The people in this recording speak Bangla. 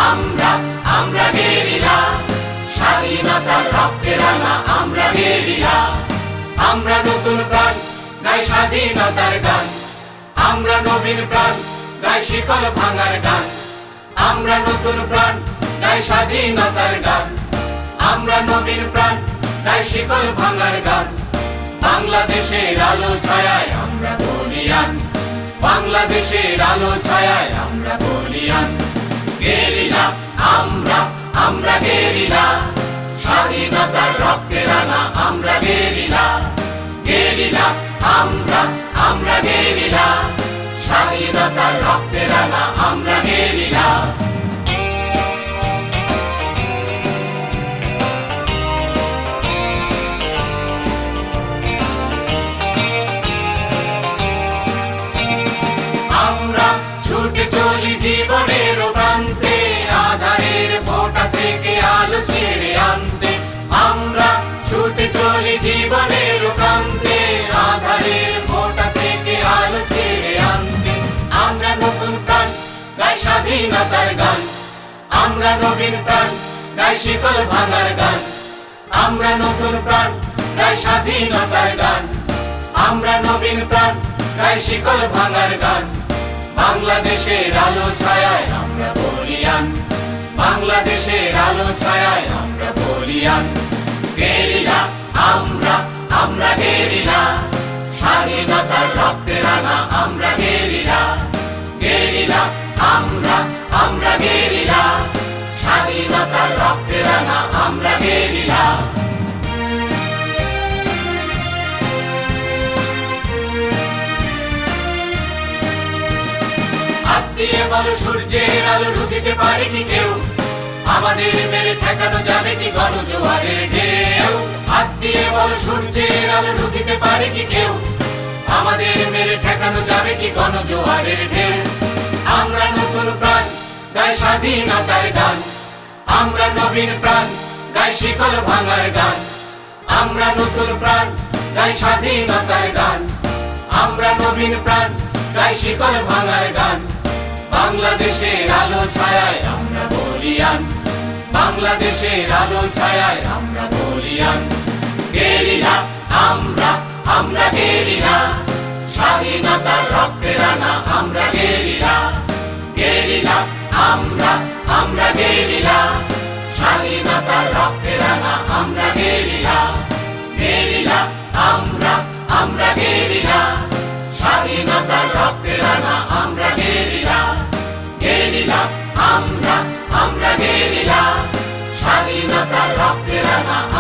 আমরা আমরা গেরিলা, স্বাধীনতার রক্তে রাঙা আমরা গেরিলা। আমরা নতুন প্রাণ গাই স্বাধীনতার গান, আমরা নবীন প্রাণ গাই শিকল ভাঙার গান। আমরা নতুন প্রাণ গাই স্বাধীনতার গান, আমরা নবীন প্রাণ গাই শিকল ভাঙার গান। বাংলাদেশের আলো ছায়ায় আমরা বলিয়ান, বাংলাদেশের আলো ছায়ায় আমরা বলিয়ান। গেরিলা আমরা আমরা গেরিলা, স্বাধীনতার রক্তে রাঙা আমরা গেরিলা। গেরিলা আমরা আমরা গেরিলা, স্বাধীনতার রক্তে রাঙা আমরা গেরিলা। আমরা ছুটে চলি জীবনের প্রান্তে, আধারের ফোঁটা থেকে আলো ছেড়ে আনতে। আমরা ছুটে চলি জীবনের প্রান্তে, আধারের ফোঁটা থেকে আলো ছেড়ে আনতে। আমরা নতুন প্রাণ গাই স্বাধীনতার গান, আমরা নবীন প্রাণ গাই শিকল ভাঙার গান। আমরা নতুন প্রাণ গাই স্বাধীনতার গান, আমরা নবীন প্রাণ গাই শিকল ভাঙার গান। বাংলাদেশের আলো ছায়ায় আমরা বলিয়ান, বাংলাদেশের আলো ছায়ায় আমরা বলিয়ান। গেরিলা আমরা আমরা গেরিলা, স্বাধীনতার রক্তে রাঙা আমরা গেরিলা। গেরিলা আমরা আমরা গেরিলা, স্বাধীনতার রক্তে রাঙা আমরা গেরিলা। হাত দিয়ে বলো সূর্যের আলো রুধিতে পারে কি কেউ, আমাদের মেরে ঠেকানো যাবে কি গণজোয়ারের ঢেউ। হাত দিয়ে বলো সূর্যের আলো রুধিতে পারে কি কেউ, আমাদের মেরে ঠেকানো যাবে কি গণজোয়ারের ঢেউ। আমরা নতুন প্রাণ গাই স্বাধীনতার গান, আমরা নবীন প্রাণ গাই শিকল ভাঙার গান। আমরা নতুন প্রাণ গাই স্বাধীনতার গান, আমরা নবীন প্রাণ গাই শিকল ভাঙার গান। বাংলাদেশের আলো ছায়ায় আমরা বলিয়ান, বাংলাদেশের আলো ছায়ায় আমরা বলিয়ান। গেরিলা আমরা আমরা গেরিলা, স্বাধীনতার রক্তে রাঙা আমরা গেরিলা। গেরিলা আমরা আমরা গেরিলা, স্বাধীনতার রক্তে রাঙা আমরা গেরিলা। গেরিলা আমরা আমরা গেরিলা, স্বাধীনতার রক্তে রাঙা আমরা গেরিলা। গেরিলা আমরা আমরা গেরিলা, স্বাধীনতার রক্তে রাঙা